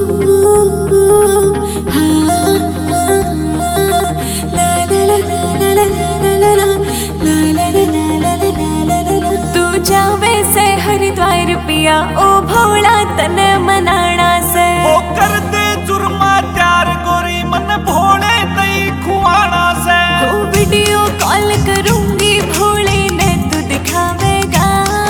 जावे से हरिद्वार पिया ओ भोला तन मनाना से वो कर दे जुर्मा प्यार गोरी मन भोले तई खुआना से वो वीडियो कॉल करूंगी भोले ने तू दिखावेगा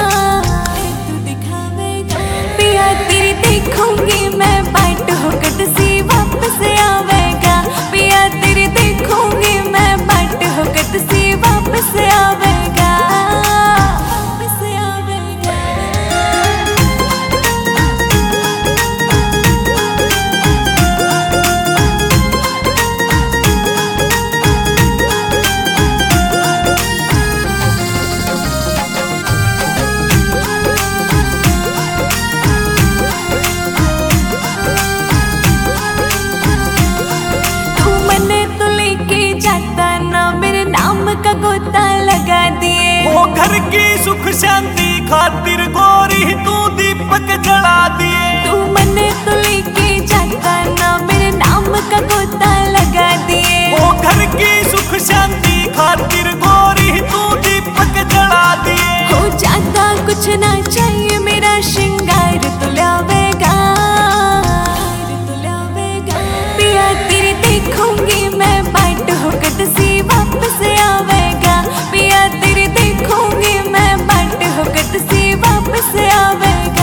पिया तेरी देखूंगी मैं बाट होकर सी वापस आवेगा पिया तेरी देखूंगी मैं बाट होकर सी वापस आवेगा। का गोता लगा दिए वो घर की सुख शांति खातिर गोरी तू दीपक जला दिए तू मने तो लेके जाता ना मेरे नाम का गोता लगा दिए वो घर की सुख शांति खातिर गोरी तू दीपक जला दिए हो जाता कुछ ना चाहिए मेरा श्रृंगार तो लावेगा पिया तेरी देखूंगी मैं बाट होकर सी वापस आवेगा पिया तेरी देखूंगी मैं बाट होकर सी वापस आवेगा।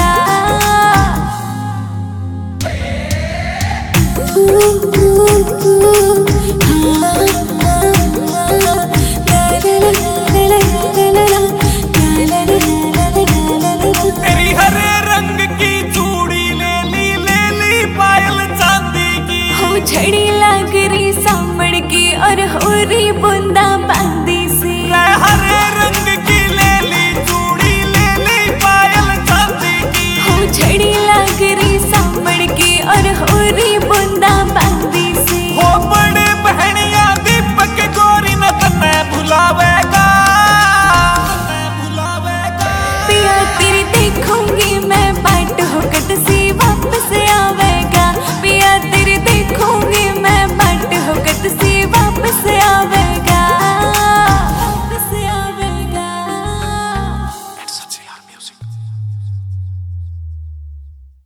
तेरी हरे रंग की चूड़ी ले ली पायल चांदी की हो झड़ी लग रही सांभड़ की और हो रही बूंदा